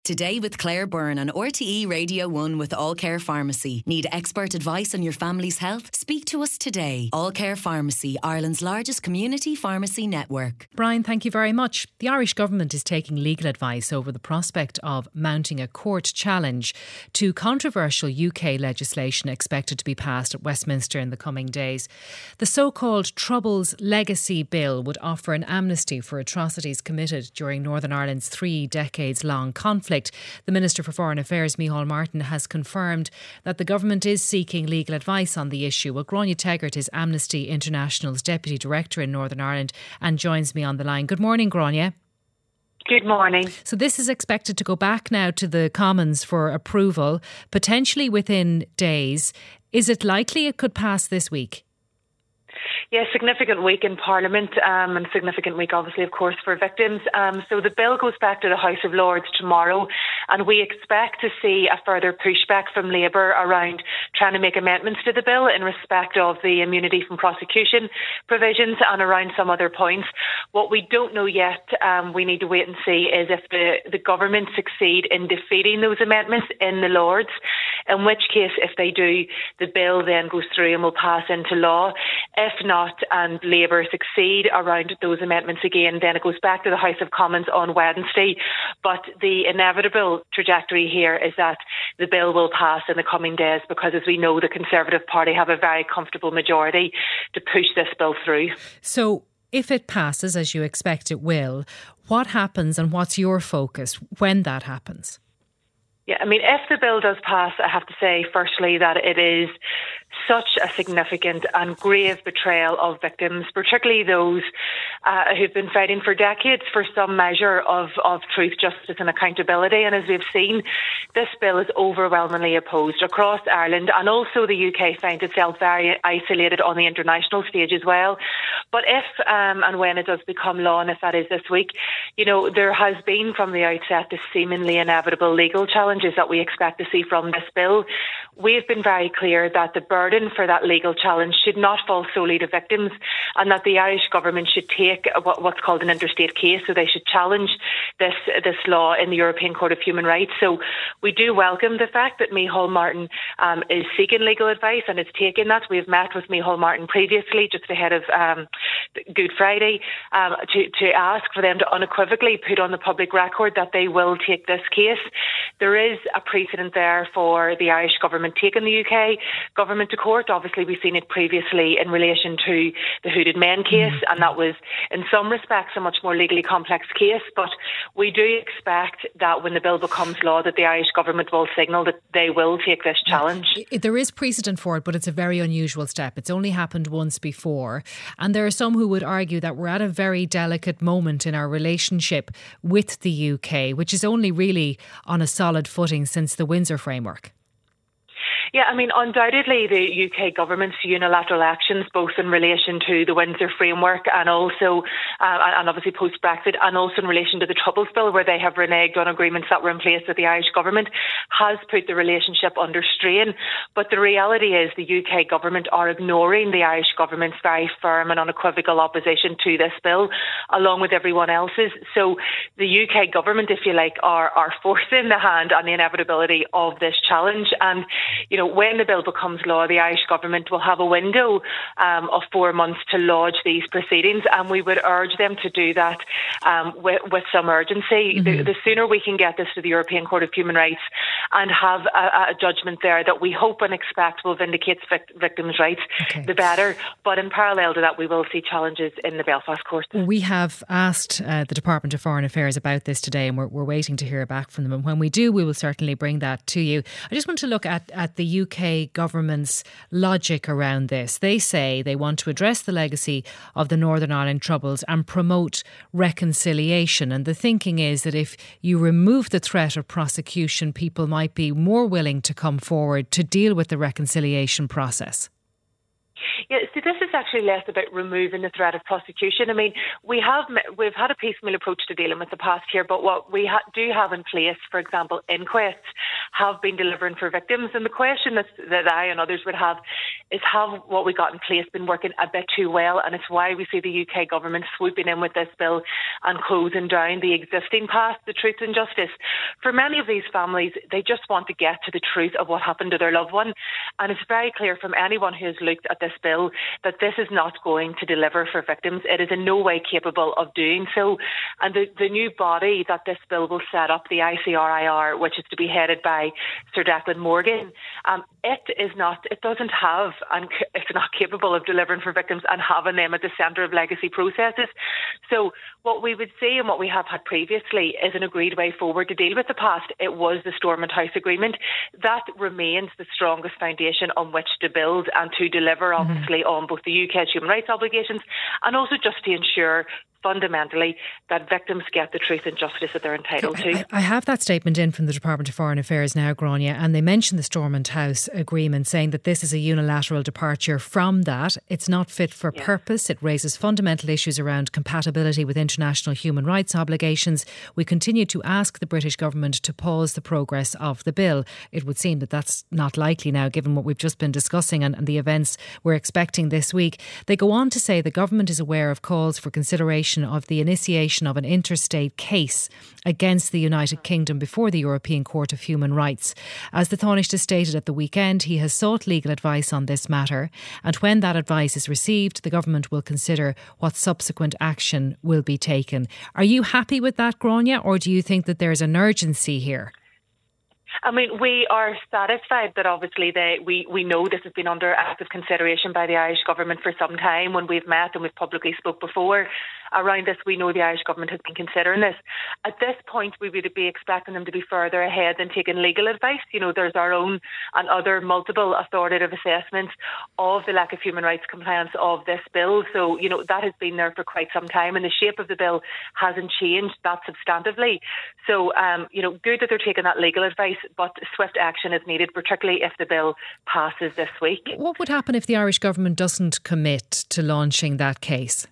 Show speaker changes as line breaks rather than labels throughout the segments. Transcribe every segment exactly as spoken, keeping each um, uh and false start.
Today with Claire Byrne on R T E Radio one with All Care Pharmacy. Need expert advice on your family's health? Speak to us today. All Care Pharmacy, Ireland's largest community pharmacy network.
Brian, thank you very much. The Irish government is taking legal advice over the prospect of mounting a court challenge to controversial U K legislation expected to be passed at Westminster in the coming days. The so-called Troubles Legacy Bill would offer an amnesty for atrocities committed during Northern Ireland's three decades-long conflict. The Minister for Foreign Affairs, Micheál Martin, has confirmed that the government is seeking legal advice on the issue. Well, Gráinne Teggart is Amnesty International's Deputy Director in Northern Ireland and joins me on the line. Good morning, Gráinne.
Good morning.
So this is expected to go back now to the Commons for approval, potentially within days. Is it likely it could pass this week?
Yes, significant week in Parliament um, and significant week, obviously, of course, for victims. Um, so the bill goes back to the House of Lords tomorrow, and we expect to see a further pushback from Labour around trying to make amendments to the bill in respect of the immunity from prosecution provisions and around some other points. What we don't know yet, um, we need to wait and see, is if the, the government succeed in defeating those amendments in the Lords, in which case, if they do, the bill then goes through and will pass into law. If not, and Labour succeed around those amendments again, then it goes back to the House of Commons on Wednesday. But the inevitable trajectory here is that the bill will pass in the coming days because, as we know, the Conservative Party have a very comfortable majority to push this bill through.
So if it passes, as you expect it will, what happens and what's your focus when that happens?
Yeah, I mean, if the bill does pass, I have to say, firstly, that it is such a significant and grave betrayal of victims, particularly those uh, who've been fighting for decades for some measure of, of truth, justice and accountability. And as we've seen, this bill is overwhelmingly opposed across Ireland, and also the U K finds itself very isolated on the international stage as well. But if um, and when it does become law, and if that is this week, you know, there has been from the outset the seemingly inevitable legal challenges that we expect to see from this bill. We've been very clear that the burden for that legal challenge should not fall solely to victims, and that the Irish government should take what, what's called an interstate case, so they should challenge this this law in the European Court of Human Rights. So we do welcome the fact that Micheál Martin um, is seeking legal advice and is taking that. We've met with Micheál Martin previously, just ahead of um, Good Friday, um, to, to ask for them to unequivocally put on the public record that they will take this case. There is a precedent there for the Irish government taking the U K government to court. Obviously, we've seen it previously in relation to the Hooded Men case, mm-hmm. and that was, in some respects, a much more legally complex case. But we do expect that when the bill becomes law, that the Irish government will signal that they will take this challenge.
Yeah. There is precedent for it, but it's a very unusual step. It's only happened once before. And there are some who would argue that we're at a very delicate moment in our relationship with the U K, which is only really on a solid footing since the Windsor Framework.
Yeah, I mean, undoubtedly the U K government's unilateral actions, both in relation to the Windsor Framework and also, uh, and obviously post-Brexit, and also in relation to the Troubles Bill, where they have reneged on agreements that were in place with the Irish government, has put the relationship under strain. But the reality is the U K government are ignoring the Irish government's very firm and unequivocal opposition to this bill, along with everyone else's. So the U K government, if you like, are, are forcing the hand on the inevitability of this challenge. And, you know, when the bill becomes law, the Irish government will have a window um, of four months to lodge these proceedings, and we would urge them to do that um, with, with some urgency. Mm-hmm. The, the sooner we can get this to the European Court of Human Rights and have a, a judgment there that we hope and expect will vindicate vic- victims' rights, okay. the better. But in parallel to that, we will see challenges in the Belfast court.
We have asked uh, the Department of Foreign Affairs about this today, and we're, we're waiting to hear back from them. And when we do, we will certainly bring that to you. I just want to look at, at the U K government's logic around this. They say they want to address the legacy of the Northern Ireland Troubles and promote reconciliation. And the thinking is that if you remove the threat of prosecution, people might be more willing to come forward to deal with the reconciliation process.
Yeah, so this is actually less about removing the threat of prosecution. I mean, we have we've had a piecemeal approach to dealing with the past here, but what we ha- do have in place, for example, inquests have been delivering for victims. And the question that, that I and others would have is have what we got in place been working a bit too well, and it's why we see the U K government swooping in with this bill and closing down the existing path to truth and justice. For many of these families, they just want to get to the truth of what happened to their loved one, and it's very clear from anyone who has looked at this bill that this is not going to deliver for victims. It is in no way capable of doing so, and the, the new body that this bill will set up, the I C R I R, which is to be headed by Sir Declan Morgan, um, it is not, it doesn't have, and it's not capable of delivering for victims and having them at the centre of legacy processes. So what we would see and what we have had previously is an agreed way forward to deal with the past. It was the Stormont House Agreement. That remains the strongest foundation on which to build and to deliver, obviously, mm-hmm. on both the U K's human rights obligations and also just to ensure fundamentally that victims get the truth and justice that they're entitled to.
I, I have that statement in from the Department of Foreign Affairs now, Gráinne, and they mention the Stormont House Agreement, saying that this is a unilateral departure from that. It's not fit for yeah. purpose. It raises fundamental issues around compatibility with international human rights obligations. We continue to ask the British government to pause the progress of the bill. It would seem that that's not likely now, given what we've just been discussing and, and the events we're expecting this week. They go on to say the government is aware of calls for consideration of the initiation of an interstate case against the United Kingdom before the European Court of Human Rights. As the Taoiseach stated at the weekend, he has sought legal advice on this matter, and when that advice is received, the government will consider what subsequent action will be taken. Are you happy with that, Gráinne, or do you think that there's an urgency here?
I mean, we are satisfied that obviously they, we, we know this has been under active consideration by the Irish government for some time. When we've met and we've publicly spoke before around this, we know the Irish government has been considering this. At this point, we would be expecting them to be further ahead than taking legal advice. You know, there's our own and other multiple authoritative assessments of the lack of human rights compliance of this bill. So, you know, that has been there for quite some time, and the shape of the bill hasn't changed that substantively. So, um, you know, good that they're taking that legal advice, but swift action is needed, particularly if the bill passes this week.
What would happen if the Irish government doesn't commit to launching that case?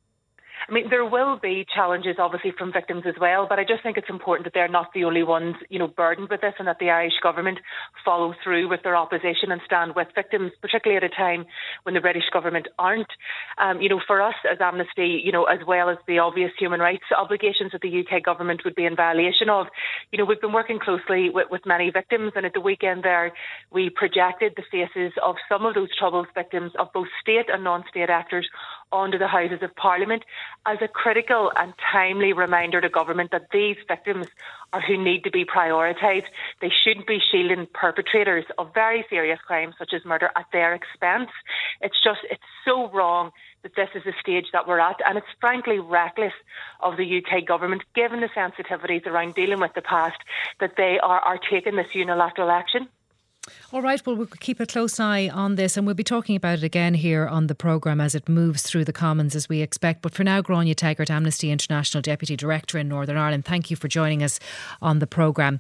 I mean, there will be challenges, obviously, from victims as well, but I just think it's important that they're not the only ones, you know, burdened with this, and that the Irish government follow through with their opposition and stand with victims, particularly at a time when the British government aren't. Um, you know, for us as Amnesty, you know, as well as the obvious human rights obligations that the U K government would be in violation of, you know, we've been working closely with, with many victims, and at the weekend there, we projected the faces of some of those troubled victims of both state and non-state actors onto the Houses of Parliament as a critical and timely reminder to government that these victims are who need to be prioritised. They shouldn't be shielding perpetrators of very serious crimes such as murder at their expense. It's just, it's so wrong that this is the stage that we're at, and it's frankly reckless of the U K government, given the sensitivities around dealing with the past, that they are, are taking this unilateral action.
All right, well, we'll keep a close eye on this, and we'll be talking about it again here on the programme as it moves through the Commons, as we expect. But for now, Gráinne Taggart, Amnesty International Deputy Director in Northern Ireland, thank you for joining us on the programme.